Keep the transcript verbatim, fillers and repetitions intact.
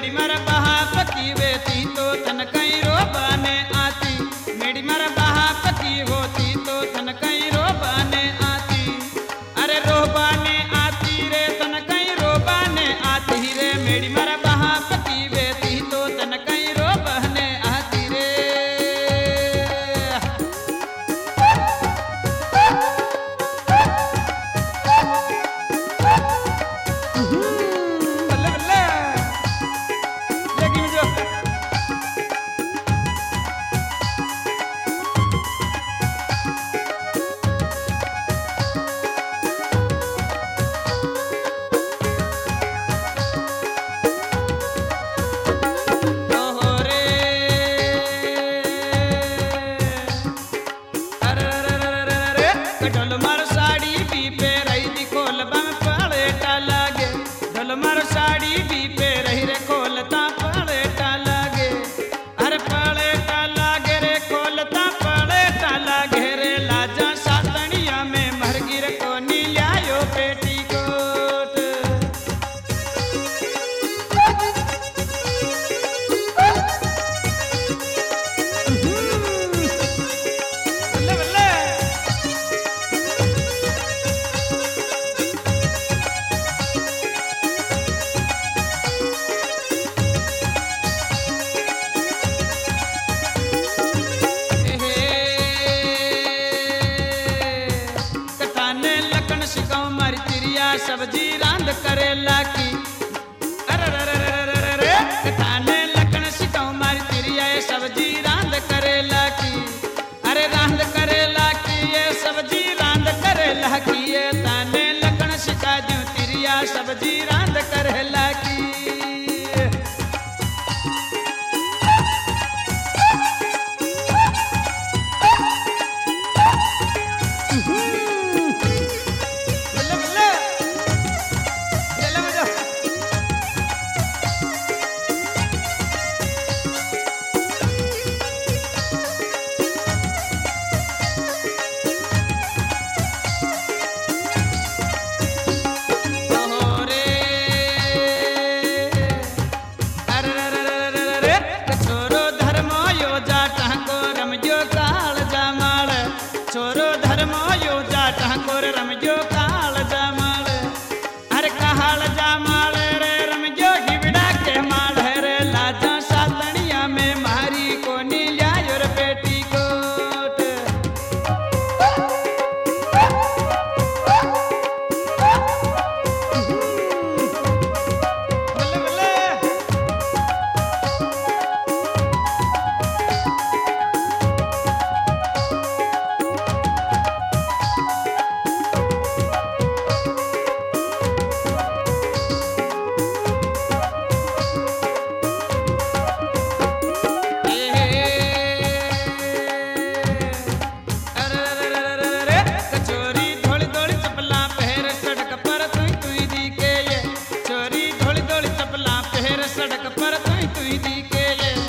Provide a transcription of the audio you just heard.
मेरी मर बहा पकी वेती तो थन कहीं रोबाने आती, मेरी मर बहा पकी होती तो थन कहीं रोबाने आती, अरे रोबाने आती रे थन कहीं रोबाने आती रे, मेरी मर बहा पकी वेती तो थन कहीं रोबाने आती रे। बल्ले बल्ले लगी मुझे ओहो रे अरे रे रे रे रे कटोल मार साड़ी भी पे रही दी खोल बम पड़ेटा लागे, ढोल मार साड़ी भी पे रही रे खोलता पड़ेटा लागे, अरे पड़ेटा लागे रे खोलता पड़ेटा लागे रे, लाजा सातनिया में मर गिर को नीलायो पेटी कोट। बल्ले बल्ले कटाने लकन सिकाऊ मारी तिरिया सब्जी रांध करेला की, अरे रे रे रे रे रे रे कटाने लकन सिकाऊ मारी तिरिया ये सब्जी रांध करेला की, अरे रांध करेला की ये सब्जी रांध करेला की, ये ताने लकन सिका जो तिरिया सब्जी रांध करेला की। बल्ले बल्ले ले ले मुझे ओहो रे अरे रे रे रे रे रे रे छोरो धर्मो यो जाटा को रमजो काल जामाल, छोरो धर्मो यो जाटा को रमजो काल जामाल, अरे काल जामाल रे रमजो हिबड़ा के माल रे, लाजा सातनिया में मारी को नीलायो रे पेटी कोट। बल्ले बल्ले अरे रे रे रे रे रे कचोरी धोली धोली चपला पहर सड़क पर तुई तुई दी के ये, चोरी धोली धोली चपला पहर सड़क पर तुई तुई दी के ये,